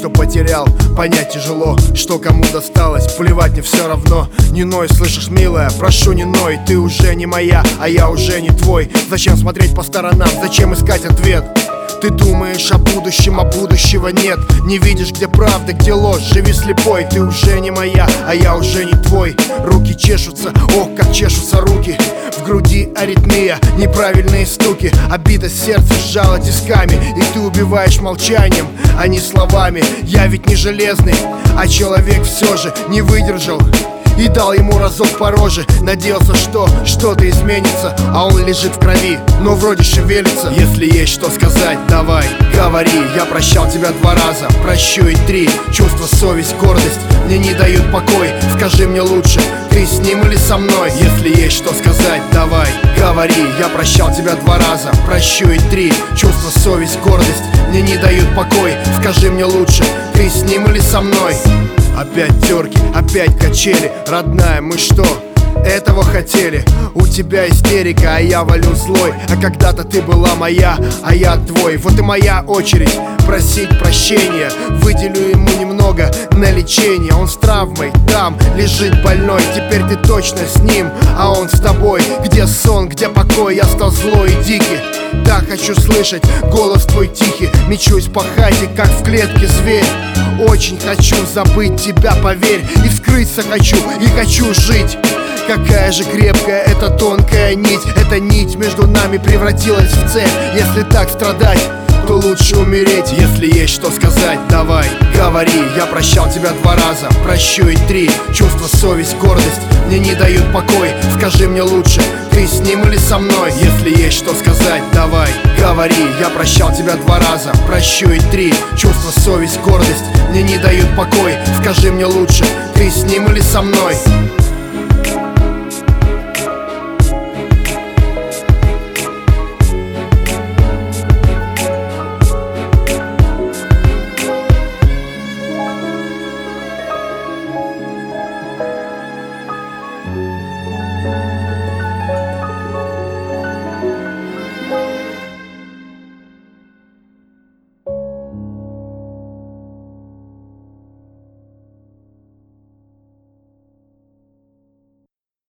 что потерял, понять тяжело, что кому досталось. Плевать, мне все равно. Не ной, слышишь, милая, прошу, не ной. Ты уже не моя, а я уже не твой. Зачем смотреть по сторонам, зачем искать ответ? Ты думаешь о будущем, а будущего нет. Не видишь, где правда, где ложь, живи слепой. Ты уже не моя, а я уже не твой. Руки чешутся, ох, как чешутся руки. В груди аритмия, неправильные стуки. Обида сердце сжало тисками. И ты убиваешь молчанием, а не словами. Я ведь не железный, а человек все же не выдержал и дал ему разок по роже. Надеялся, что что-то изменится, а он лежит в крови, но вроде шевелится. Если есть что сказать, давай, говори. Я прощал тебя 2 раза, прощу и 3. Чувство, совесть, гордость мне не дают покой. Скажи мне лучше, ты с ним или со мной? Если есть что сказать, давай, говори. Я прощал тебя 2 раза, прощу и 3. Чувство, совесть, гордость мне не дают покой. Скажи мне лучше, ты с ним или со мной? Опять терки, опять качели. Родная, мы что, этого хотели? У тебя истерика, а я валю злой. А когда-то ты была моя, а я твой. Вот и моя очередь просить прощения. Выделю ему немного на лечение. Он с травмой, там лежит больной. Теперь ты точно с ним, а он с тобой. Где сон, где покой? Я стал злой и дикий. Так хочу слышать голос твой тихий. Мечусь по хате, как в клетке зверь. Очень хочу забыть тебя, поверь. И вскрыться хочу, и хочу жить. Какая же крепкая эта тонкая нить. Эта нить между нами превратилась в цепь. Если так страдать, то лучше умереть. Если есть что сказать, давай, говори. Я прощал тебя 2 раза, прощу и 3. Чувство, совесть, гордость мне не дают покой. Скажи мне лучше, ты с ним или со мной? Если есть что сказать, давай, говори. Я прощал тебя 2 раза, прощу и 3. Чувство, совесть, гордость мне не дают покой. Скажи мне лучше, ты с ним или со мной?